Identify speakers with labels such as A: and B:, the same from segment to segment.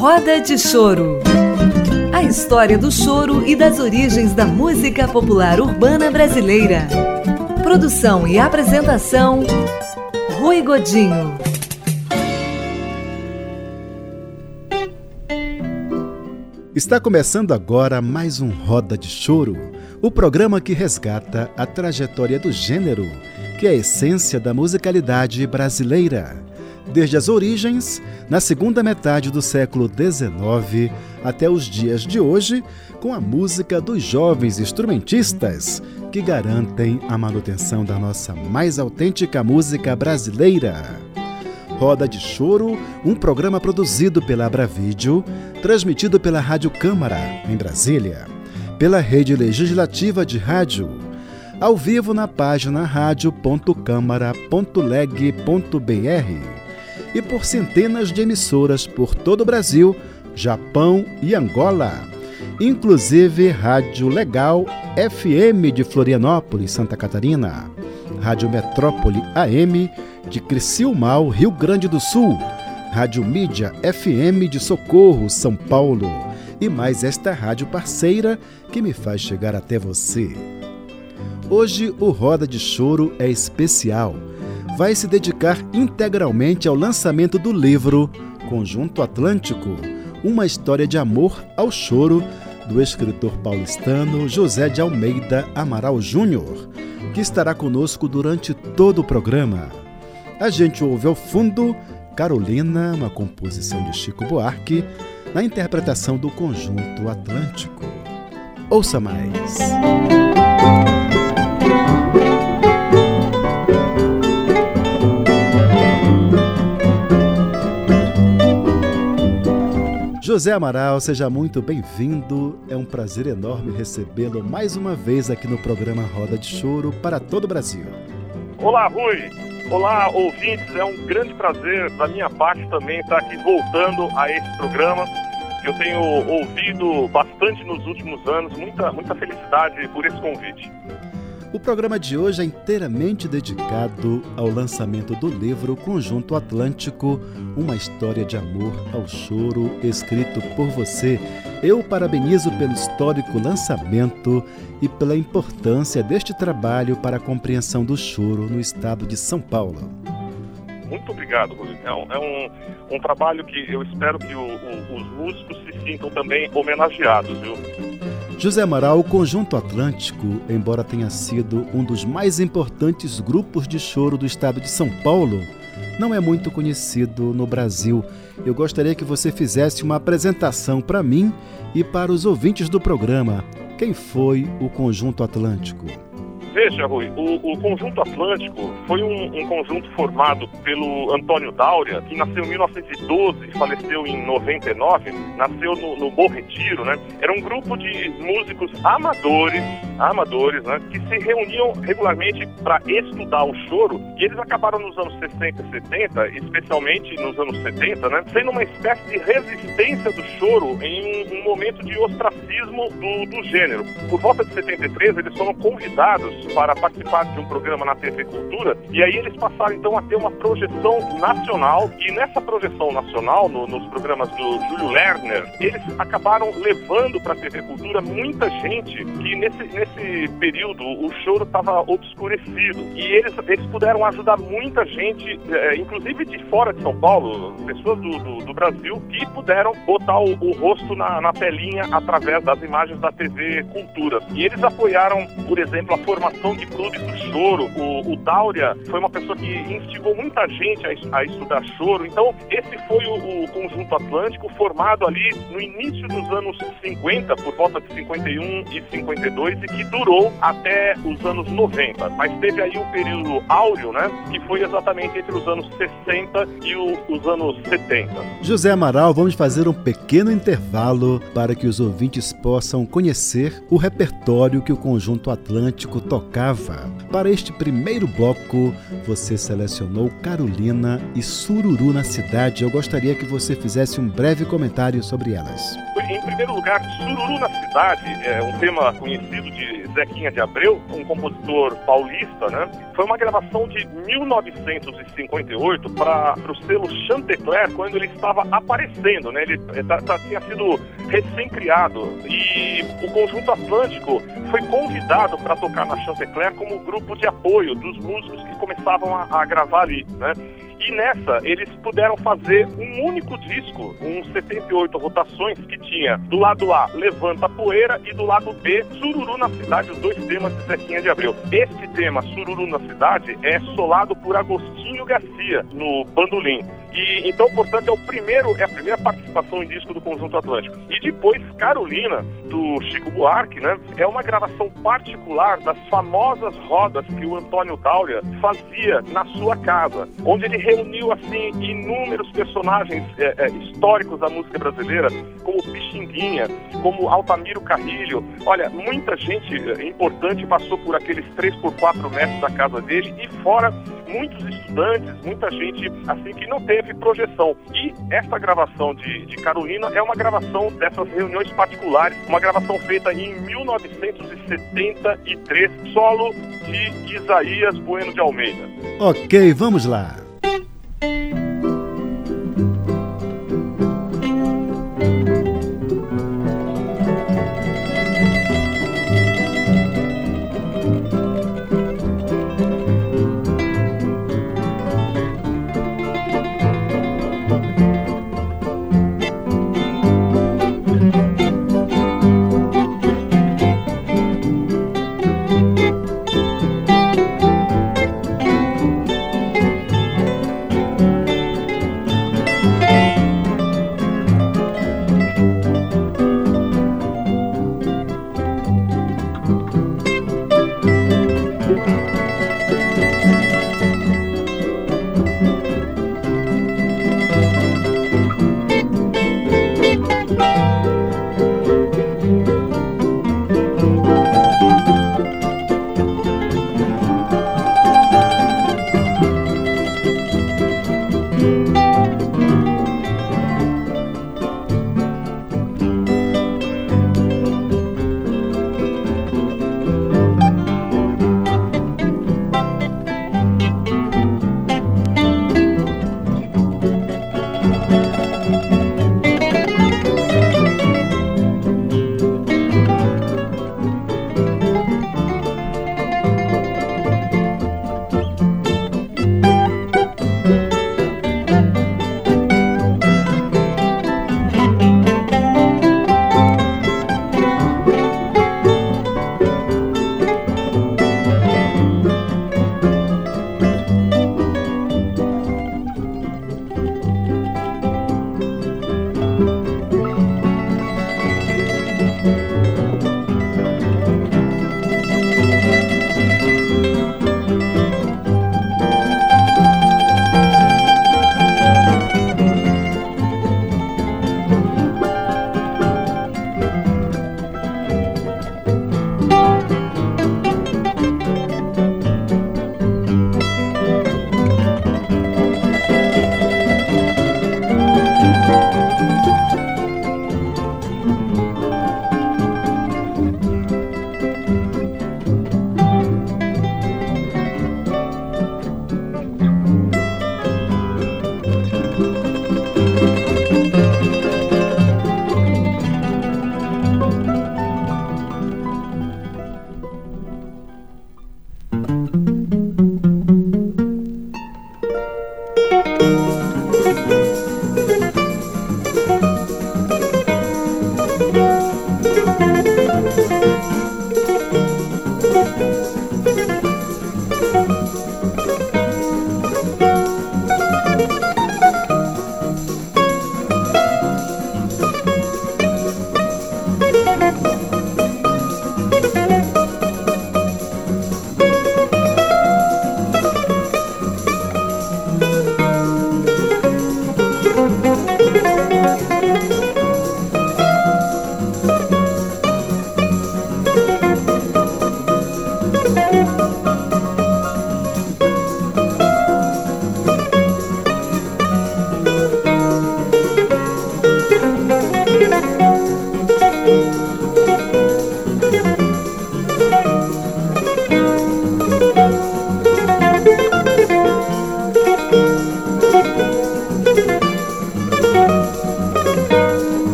A: Roda de Choro. A história do choro e das origens da música popular urbana brasileira. Produção e apresentação, Rui Godinho.
B: Está começando agora mais um Roda de Choro, o programa que resgata a trajetória do gênero, que é a essência da musicalidade brasileira. Desde as origens, na segunda metade do século XIX, até os dias de hoje, com a música dos jovens instrumentistas, que garantem a manutenção da nossa mais autêntica música brasileira. Roda de Choro, um programa produzido pela Abravídeo, transmitido pela Rádio Câmara, em Brasília, pela Rede Legislativa de Rádio, ao vivo na página radio.câmara.leg.br e por centenas de emissoras por todo o Brasil, Japão e Angola, inclusive Rádio Legal FM de Florianópolis, Santa Catarina, Rádio Metrópole AM de Criciúmal, Rio Grande do Sul, Rádio Mídia FM de Socorro, São Paulo, e mais esta rádio parceira que me faz chegar até você. Hoje o Roda de Choro é especial. Vai se dedicar integralmente ao lançamento do livro Conjunto Atlântico, uma história de amor ao choro, do escritor paulistano José de Almeida Amaral Júnior, que estará conosco durante todo o programa. A gente ouve ao fundo Carolina, uma composição de Chico Buarque, na interpretação do Conjunto Atlântico. Ouça mais. José Amaral, seja muito bem-vindo. É um prazer enorme recebê-lo mais uma vez aqui no programa Roda de Choro para todo o Brasil.
C: Olá, Rui. Olá, ouvintes. É um grande prazer da minha parte também estar aqui voltando a esse programa que eu tenho ouvido bastante nos últimos anos. Muita felicidade por esse convite.
B: O programa de hoje é inteiramente dedicado ao lançamento do livro Conjunto Atlântico, uma história de amor ao choro, escrito por você. Eu parabenizo pelo histórico lançamento e pela importância deste trabalho para a compreensão do choro no estado de São Paulo.
C: Muito obrigado, Rui. É um trabalho que eu espero que os músicos se sintam também homenageados, viu?
B: José Amaral, o Conjunto Atlântico, embora tenha sido um dos mais importantes grupos de choro do estado de São Paulo, não é muito conhecido no Brasil. Eu gostaria que você fizesse uma apresentação para mim e para os ouvintes do programa. Quem foi o Conjunto Atlântico?
C: Veja, Rui, o Conjunto Atlântico foi um conjunto formado pelo Antônio Dáurea, que nasceu em 1912 e faleceu em 99, nasceu no Bom Retiro, né? Era um grupo de músicos amadores, né, que se reuniam regularmente para estudar o choro, e eles acabaram nos anos 60 e 70, especialmente nos anos 70, né, sendo uma espécie de resistência do choro em um momento de ostracismo do gênero. Por volta de 73, eles foram convidados para participar de um programa na TV Cultura, e aí eles passaram então a ter uma projeção nacional, e nessa projeção nacional, nos programas do Júlio Lerner, eles acabaram levando para a TV Cultura muita gente que nesse período o choro estava obscurecido, e eles puderam ajudar muita gente, inclusive de fora de São Paulo, pessoas do Brasil, que puderam botar o rosto na telinha através das imagens da TV Cultura. E eles apoiaram, por exemplo, a formação de clubes do choro. O Dáurea foi uma pessoa que instigou muita gente a estudar choro. Então, esse foi o Conjunto Atlântico, formado ali no início dos anos 50, por volta de 51 e 52, e que durou até os anos 90. Mas teve aí um período áureo, né, que foi exatamente entre os anos 60 e os anos 70.
B: José Amaral, vamos fazer um pequeno intervalo para que os ouvintes possam conhecer o repertório que o Conjunto Atlântico tocava. Para este primeiro bloco, você selecionou Carolina e Sururu na Cidade. Eu gostaria que você fizesse um breve comentário sobre elas.
C: Em primeiro lugar, Sururu na Cidade é um tema conhecido de Zequinha de Abreu, um compositor paulista, né? Foi uma gravação de 1958 para o selo Chantecler, quando ele estava aparecendo, né? Ele tinha sido recém-criado, e o Conjunto Atlântico foi convidado para tocar na Chantecler como grupo de apoio dos músicos que começavam a gravar ali, né? E nessa, eles puderam fazer um único disco, 78 rotações, que tinha do lado A, Levanta a Poeira, e do lado B, Sururu na Cidade, os 2 temas de Zequinha de Abreu. Este tema, Sururu na Cidade, é solado por Agostinho Garcia, no bandolim. E então, portanto, é a primeira participação em disco do Conjunto Atlântico. E depois, Carolina, do Chico Buarque, né? É uma gravação particular das famosas rodas que o Antônio Dáurea fazia na sua casa, onde ele reuniu, assim, inúmeros personagens históricos da música brasileira, como Pixinguinha, como Altamiro Carrilho. Olha, muita gente importante passou por aqueles 3x4 metros da casa dele, e fora muitos estudantes, muita gente, assim, que não teve projeção. E essa gravação de Carolina é uma gravação dessas reuniões particulares, uma gravação feita em 1973, solo de Isaías Bueno de Almeida.
B: Ok, vamos lá.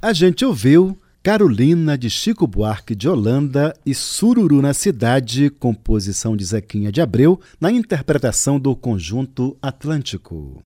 B: A gente ouviu Carolina, de Chico Buarque de Holanda, e Sururu na Cidade, composição de Zequinha de Abreu, na interpretação do Conjunto Atlântico.